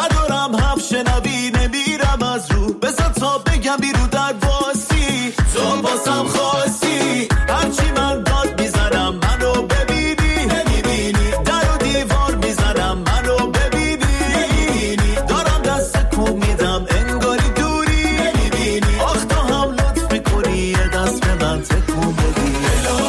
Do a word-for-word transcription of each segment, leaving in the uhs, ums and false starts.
ندارم هم شنوی نمیرم از رو بزن تا بگم بیرو در واسی تو باسم خواستی هرچی من داد میزنم منو ببینی نمیبینی در و دیوار میزنم منو ببینی نمیبینی دارم دست کو میدم انگاری دوری نمیبینی آخ تو هم لطف میکنی یه دست به من تکون بدی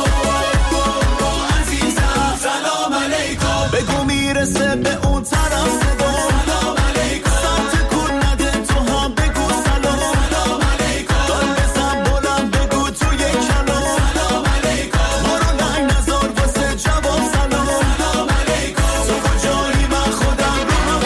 عزیزم سلام علیکم بگو میرسه به اون طرف صدا سلام علیکم سمت کن نده تو هم بگو سلام سلام علیکم دار بزن بلند بگو توی کلام سلام علیکم ما رو لنگ نزار واسه جواب سلام سلام علیکم تو کجایی من خودم رو هم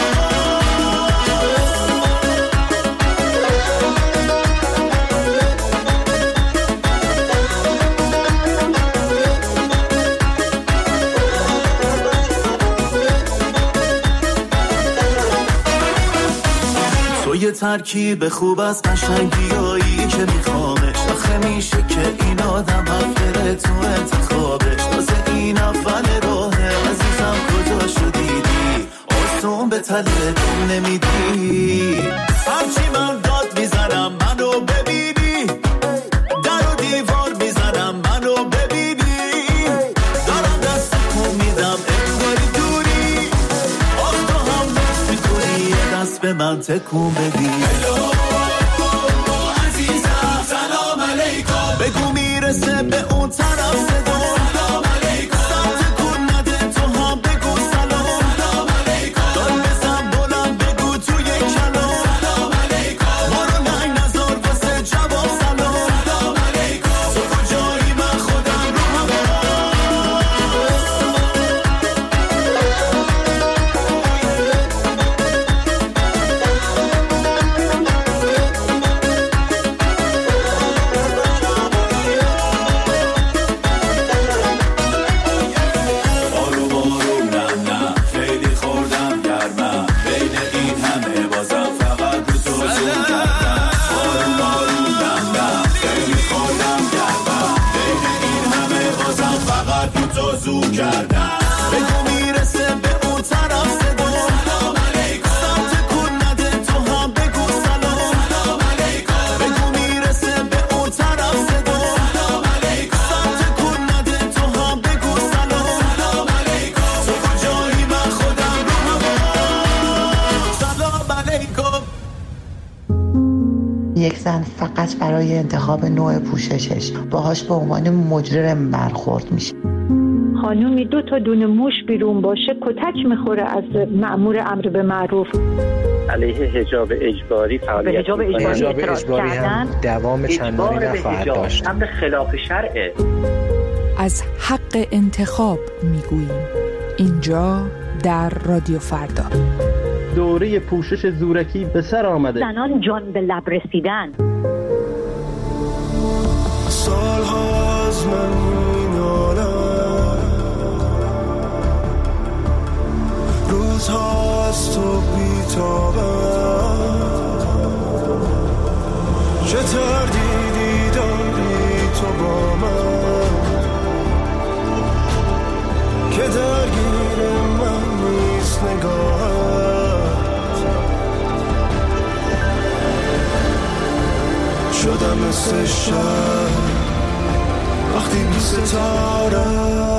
تو یه ترکیب خوب از قشنگیایی که میخوامش آخه میشه که این آدم حفره تو انتخابش واسه این اول راهه عزیزم کجا شدیدی آسون به تله دم نمیدی هرچی من داد میزنم منو ببینی در و دیوار میزنم منو ببینی دارم دست کو میدم انگاری دوری آخ تو هم لطف میکنی یه دست به من تکون بدی عزیزم سلام علیکم بگو میرسه به اون طرف صدا سلام علیکم سمت کن نده تو هم بگو سلام سلام علیکم دار بزن بلند بگو توی کلام سلام علیکم ما رو لنگ نزار واسه جواب سلام سلام علیکم تو کجایی من خودم رو هم آروم آروم نم نم خیلی خوردم گرمم بین این همه بازم فقط رو تو زور کردم آروم آروم نم نم خیلی خوردم گرمم بین این همه بازم فقط رو تو زور کردم بگو میرسه به اون طرف صدا سلام علیکم سمت کن نده تو هم بگو سلام سلام علیکم بگو میرسه به اون طرف صدا سلام علیکم سمت کن نده تو هم بگو سلام سلام علیکم تو کجایی من خودم رو هم سلام علیکم یک زن فقط برای انتخاب نوع پوششش باهاش به عنوان مجرم برخورد میشه. خانومی دو تا دونه موش بیرون باشه کتک میخوره از مأمور امر به معروف. علیه حجاب اجباری فعالیت حجاب اجباری حجاب اعتراض اجباری هم کردن. دوام چندانی نخواهد داشت. امر خلاف شرعه. از حق انتخاب میگوییم اینجا در رادیو فردا. دوره پوشش زورکی به سر آمده. زنان جان به لب رسیدن. سالها از من مینالم روزها از تو بیتابم چه تردیدی داری تو با من که درگیر من نیست نگاهت شدم مثل شب وقتی بی ستاره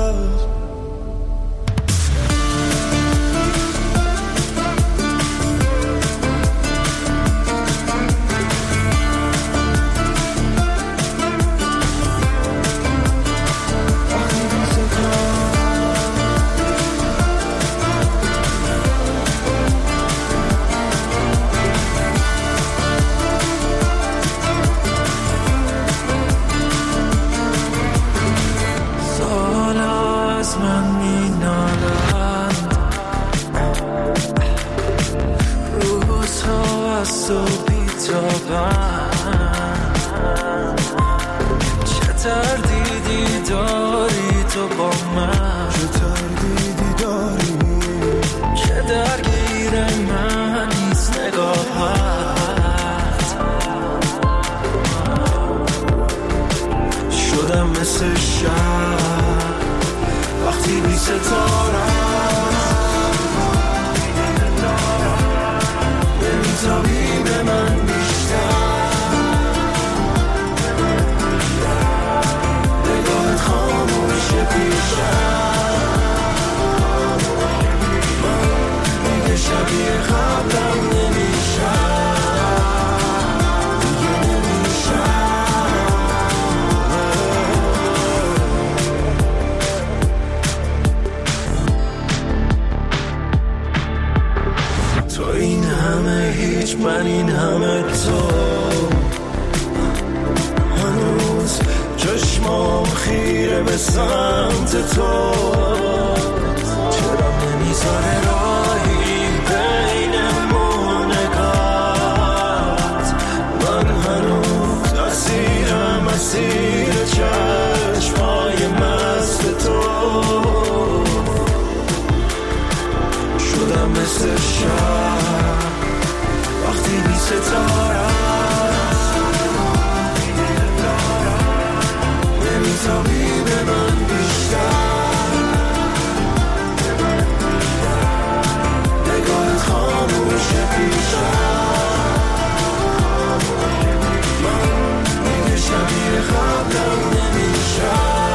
چه تردیدی داری تو با من چه تردیدی داری که درگیر من نیست نگاهت شدم مثل شب وقتی بی ستاره قبلم نمیشم دیگه نمیشم. تو این همه هیچ، من این همه تو، هنوز چشمام خیره به سمت تو. چرا نمیذاره راهی بین ما نگات؟ من هنوز اسیرم، اسیر چشمای مست تو. شدم مثل شب وقتی بی ستاره نمیتابی به من بیشتر، نگاهت خاموشه بیشتر. من دیگه شبیه قبلم نمیشم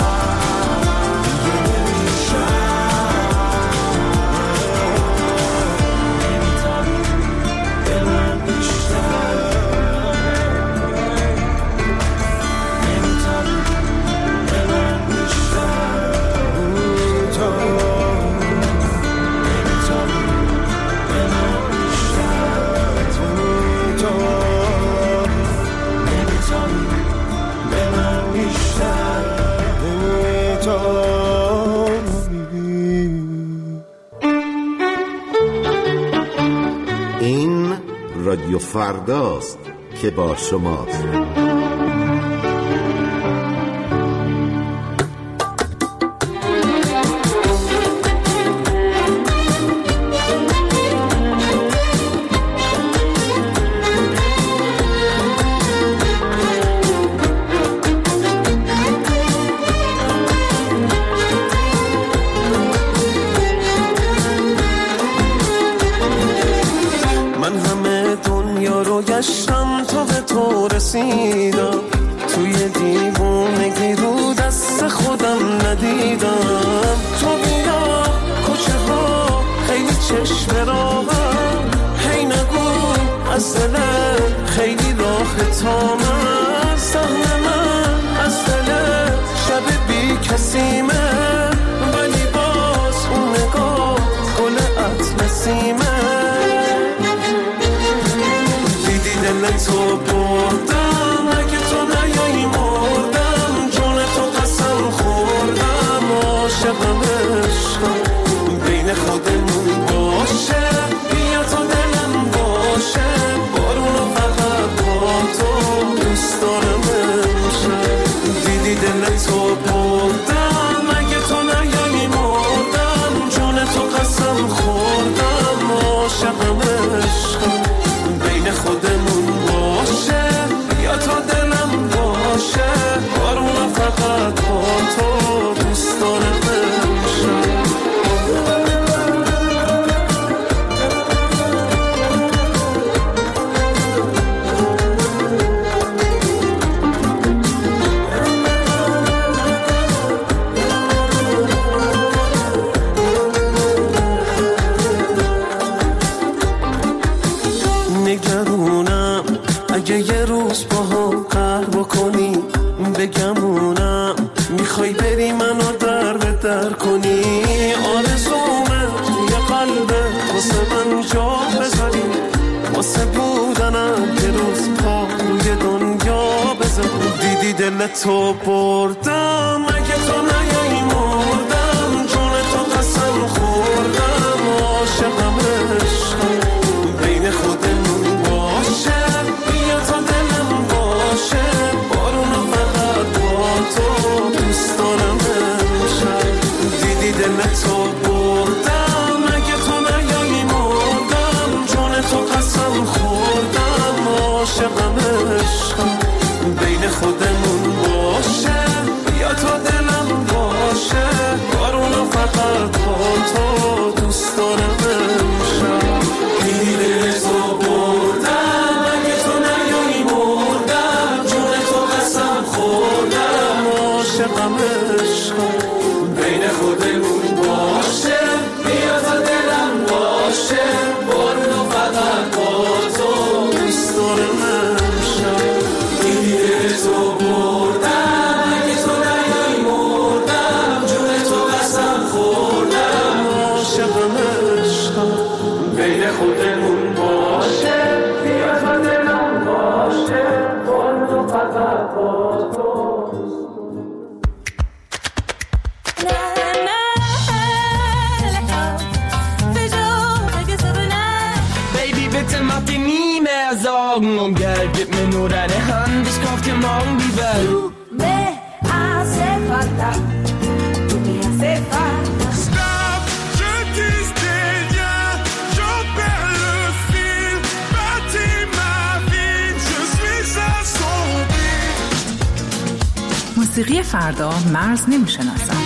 دیگه نمیشم. این رادیو فرداست که با شماست. گشتم تا به تو رسیدم، توی دیوونگی رو دست خودم ندیدم. تو بیا کوچه ها خیلی چشم راهم، هی نگو از دلت خیلی راه تا من. سهم من از دلت شب بی کسیمه، ولی باز اون نگاه گل اطلسیمه. دل تو بردم اگه تو نیایی مردم، جون تو قسم خوردم. عاشقم عشقم بین خودمون باشه، بیا تا دلم باشه. بارونو فقط با تو دوست دارم امشب. دیدی دل تو بردم اگه تو نیایی مردم، جون تو قسم خوردم. عاشقم عشقم بین خودمون باشه، یا تا دلم باشه. بارون فقط با تو دوست دارم امشب. نگرونم اگه یه روز با هم قهر بکنی، بگمونم میخوای بری منو در به در کنی. آرزومه توی قلبت واسه من جا بذاری، واسه بودنم یه روز پا روی دنیا بذاری. دیدی دل تو بردم اگه تو نیایی مردم، جون تو قسم خوردم. عاشقم عشقم بین خودمون باشه، بیا تا دلم باشه. بارونو فقط با تو دوست دارم امشب. دیدی دل تو بردم اگه تو نیایی مردم، جون تو قسم خوردم. عاشقم عشقم بین خودمون باشه، بیا تا دلم Um Geld, gib mir nur deine Hand, ich kauf dir morgen die Welt. Tu me hace falta, tu me hace falta. Stop, je tisse des liens, j'en perds le fil. Bâtis ma vie, je suis assombri. موسیقی فردا مرز نمیشناسد.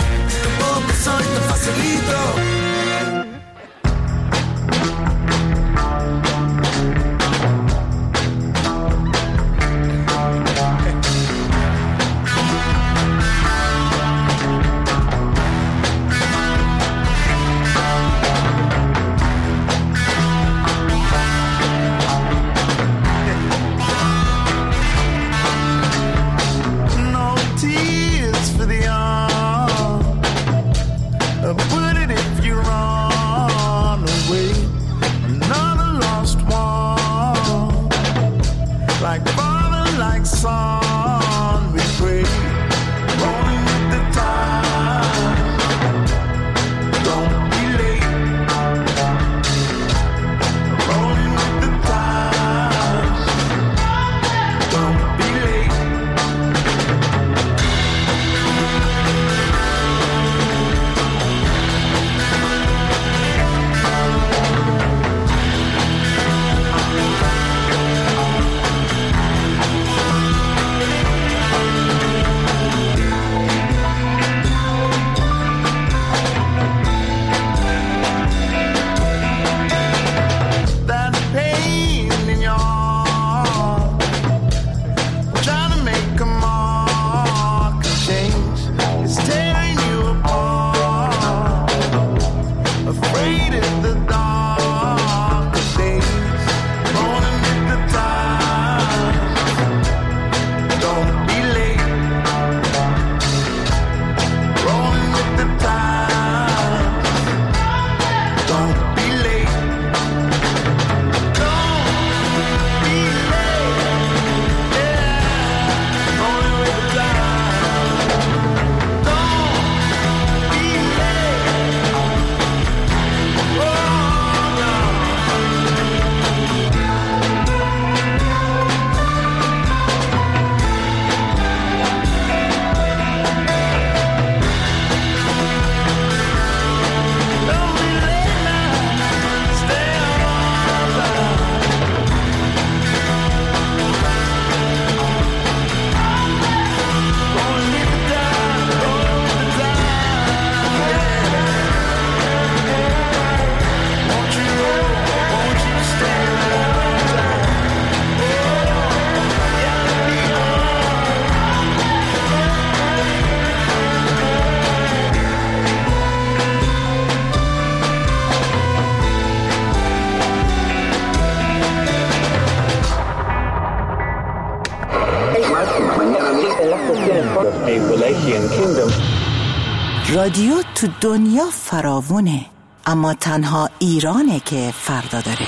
رادیو تو دنیا فراوونه، اما تنها ایرانه که فردا داره.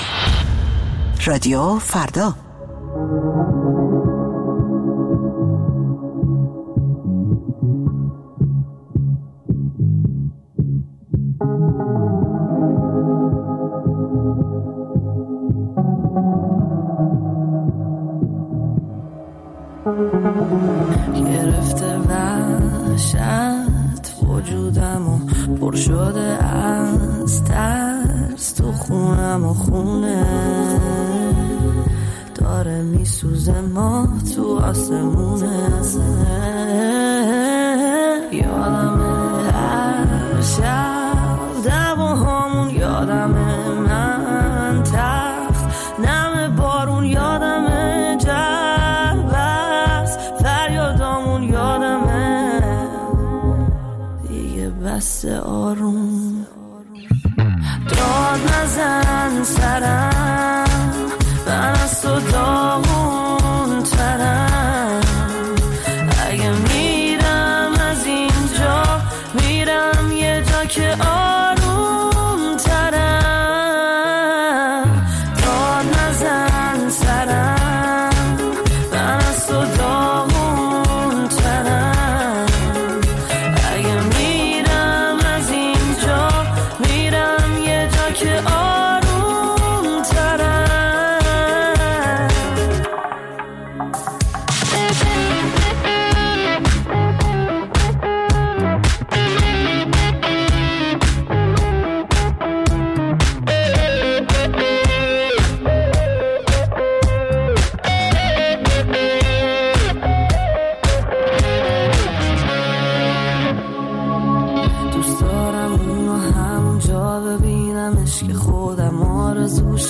رادیو فردا. گرفته وحشت وجودم و پر شده از ترس، تو خونم و خونه داره میسوزه، ما تو آسمونه. یادمه هر شب دعواهامون، یادمه من تخت نم بارون، یادمه جربست فریادامون، یادمه دیگه بس آروم. داد نزن سرم، من از تو داغون ترم. اگه میرم از اینجا، میرم یه جا که آروم ترم. داد نزن سرم، من از تو داغون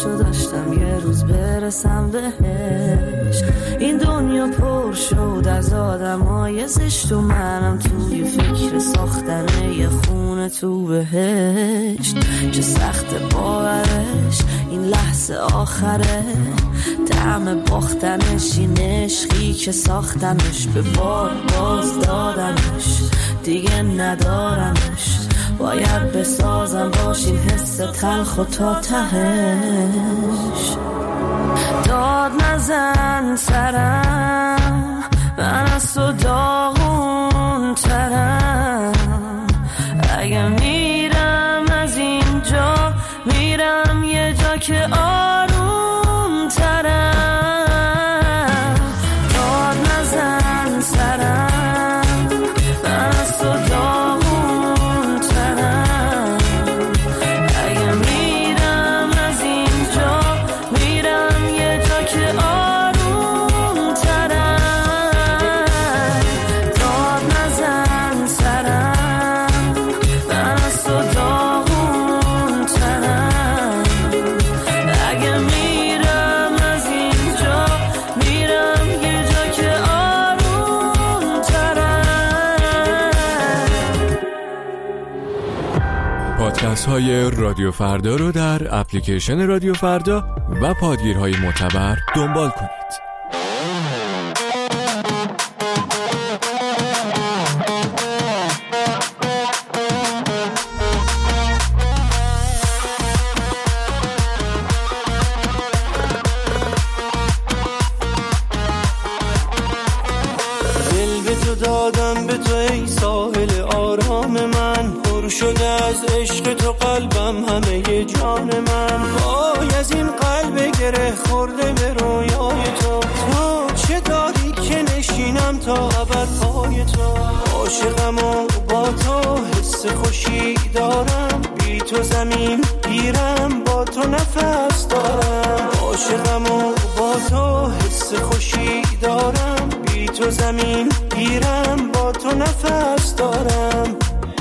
آرزوشو داشتم یه روز برسم بهش. این دنیا پر شد از آدمای زشت و منم توی فکر ساختن یه خونه تو بهشت. چه سخت باورش این لحظه آخره، طعم باختنش این عشقی که ساختنش، به بار باز دادنش دیگه ندارمش. باید بسازم باشین حس تلخ و تا تهش. داد نزن سرم، من از تو داغون ترم. اگه میرم از اینجا میرم یه جا که آروم ترم. داد نزن سرم، من از تو داغون ترم. اگه میرم از اینجا میرم یه جا که آروم ترم. داد نزن سرم، من از تو داغون ترم. اگه میرم از اینجا میرم یه جا که آروم ترم. پادکست های رادیو فردا رو در اپلیکیشن رادیو فردا و پادگیرهای معتبر دنبال کنید. دل به تو دادم، به تو ای ساحل آرام من. پر شده از عشق تو قلبم، همه جان من. وای از این قلب گره خورده به رویای تو. تو چه داری که نشینم تا ابد پای تو. عاشقم و با تو حس خوشی دارم، بی تو زمین گیرم با تو نفس دارم. عاشقم و با تو حس خوشی دارم، بی تو زمین گیرم با تو نفس دارم.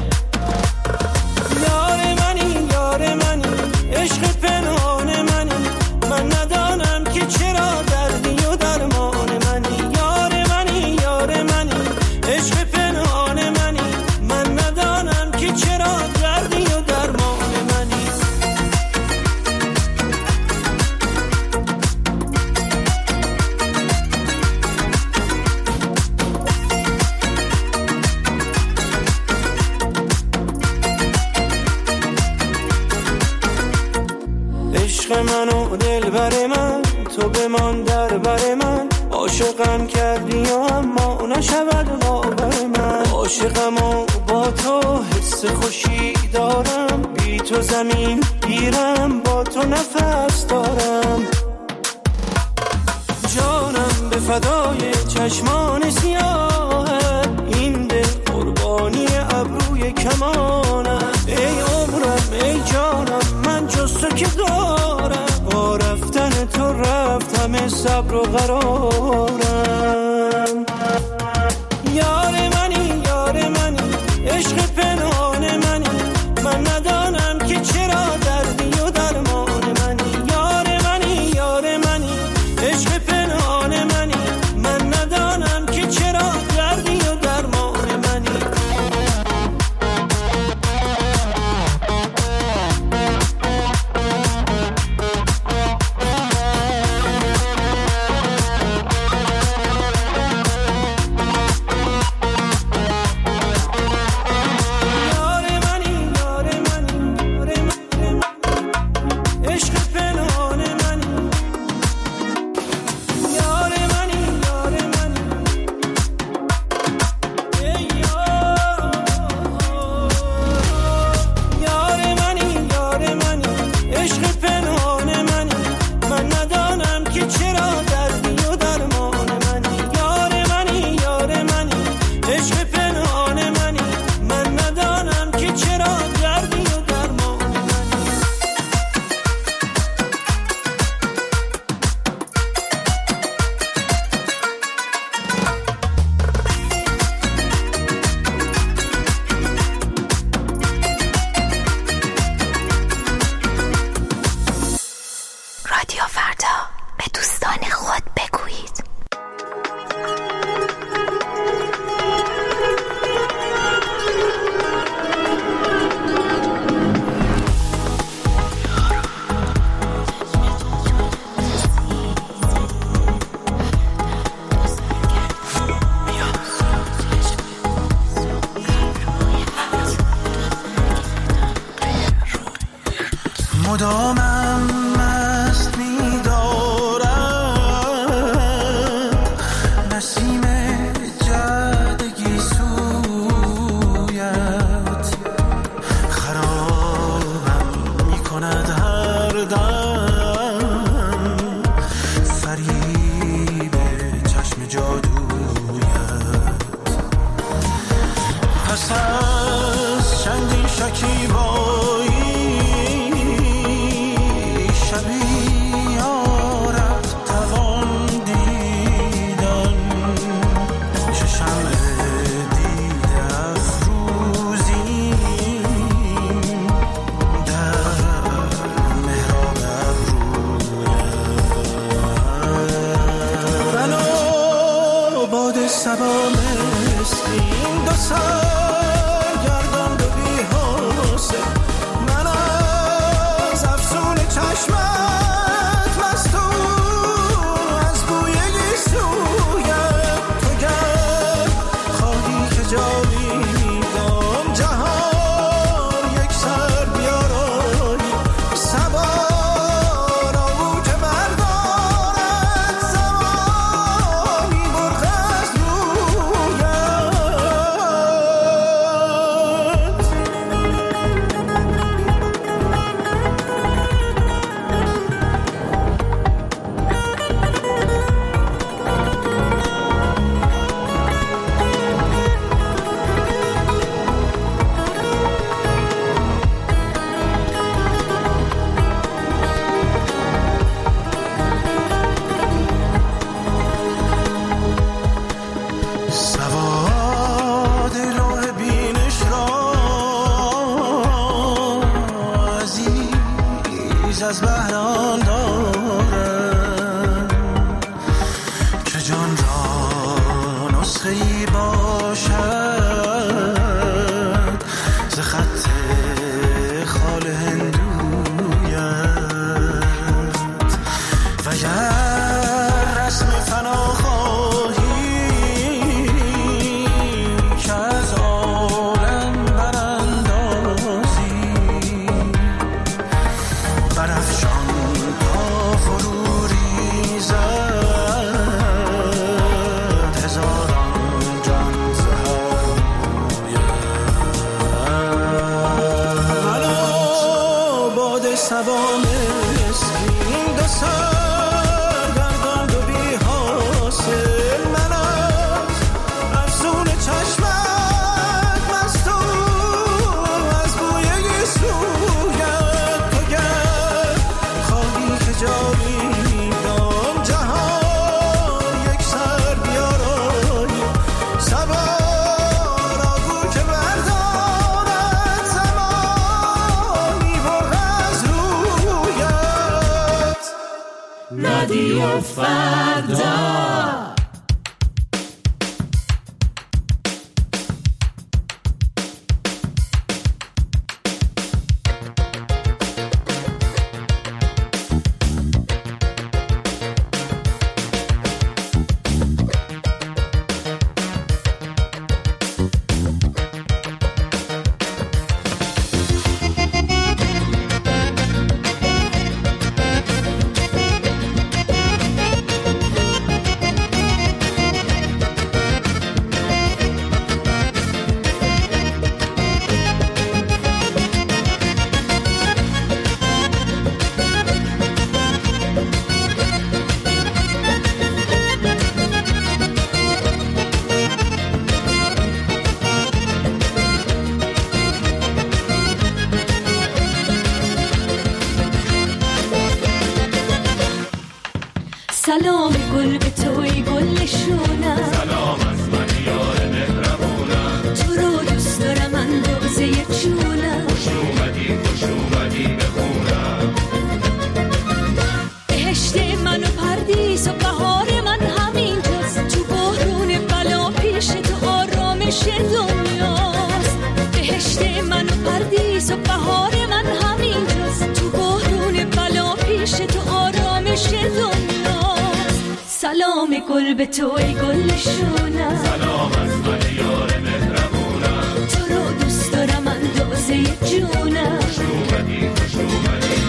یار منی یار منی عشق پنهان منی، من ندانم که چرا دردی و درمان منی. یار منی یار منی عشق پنهان منی، من ندانم که چرا دردی و درمان منی. عشق من و دل بر من، تو بمان در بر من. عاشقم کردی و اما نشود باور من. عاشقم و با تو حس خوشی دارم، بی تو زمین گیرم با تو نفس دارم. جانم به فدای چشمان سیاهت، این دل قربانی ابروی کمانت. ای عمرم ای جانم من جز تو که دارم، با رفتن تو رفت همه صبر و قرارم. یار منی یار منی عشق پنهان منی، من ندانم که چرا دردی و درمان منی. یار منی یار منی عشق پنهان منی، من ندانم که چرا دردی و درمان منی. رادیو فردا، به دوستان خود بگویید. مدامم مست می دارد نسیم جدگی سویت، خرابم می کند هر دم فریب چشم جادویت. پس از چندین شکیبایی شبیارت توان دیدن، چشم دیده افروزیم در محراب ابرویت. من و باد صبا مسکین دو سرگردان دو بی حوصله، من از افسون چشمت مستون از بوی گیسویت. تو گر خواهی که جاویدان جهان یک سر بیارایی، سوار آهو که بردارد زمانی مرغ از رویت. سواد لوح بینش را عزیز از بهران دارم که جان را نسخه‌ای باشد ز خط خال هندویت. و گر رسم فنا خواهی که از عالم براندازی، برافشان تا فرو ریزد هزاران جان ز هر مویت. من و باد صبا مسکین دو سرگردان دو بی حاصل، من از افسون چشمت مستون از بوی گیسویت. تو گر خواهی که جاویدان جهان یک سر بیارایی، سوار آهو که بردارد زمانی مرغ از رویت. رادیو فردا. سلام گل به توی گل شونم، سلام از من یار مهربونم، تو رو دوست دارم اندازه چونم، خوش اومدی خوش اومدی بخونم. گل به تو ای گلشونم، سلام از من یار مهربونم، تو رو دوست دارم اندازه جونم، خوش اومدی خوش اومدی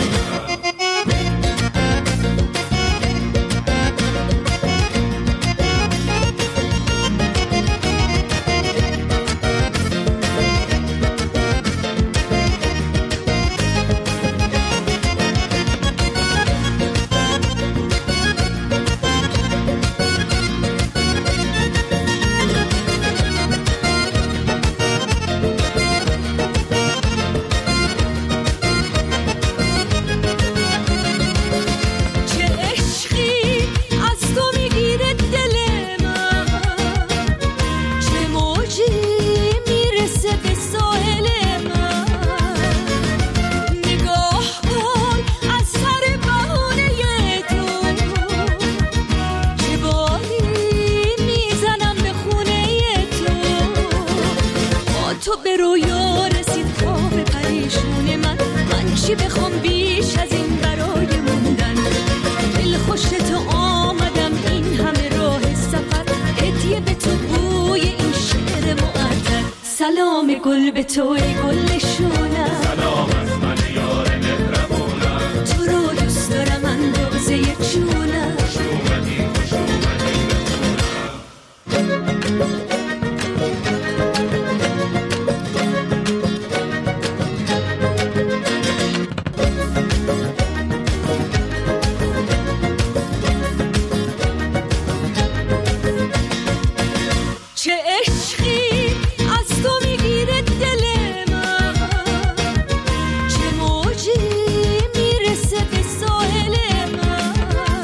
گل به تو ای گلشونم، سلام از من یار مهربونم، تو رو دوست دارم اندازه جونم، خوش اومدی خوش اومدی چه عشقی از تو میگیره دل من، چه موجی میرسه به ساحل من،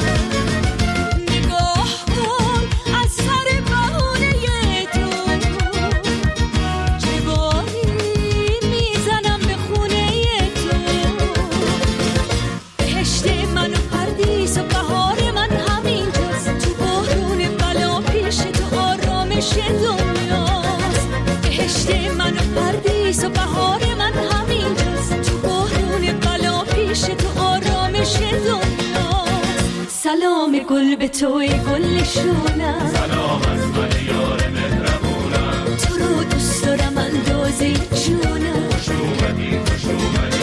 نگاه کن از سر بهونه تو، چه باری میزنم به خونه تو، بهشت من و پردیس و بهار من همینجاست، تو بحرون بلا پیش تو آرامش دنیاست، بهشت من و پردیس و بهار من همینجاست، تو بحرون بلا پیش تو آرامش دنیاست. سلام گل به تو ای گلشونم، سلام از من یار مهربونم، تو رو دوست دارم اندازه جونم، خوش اومدی خوش اومدی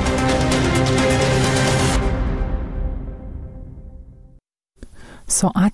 ساعت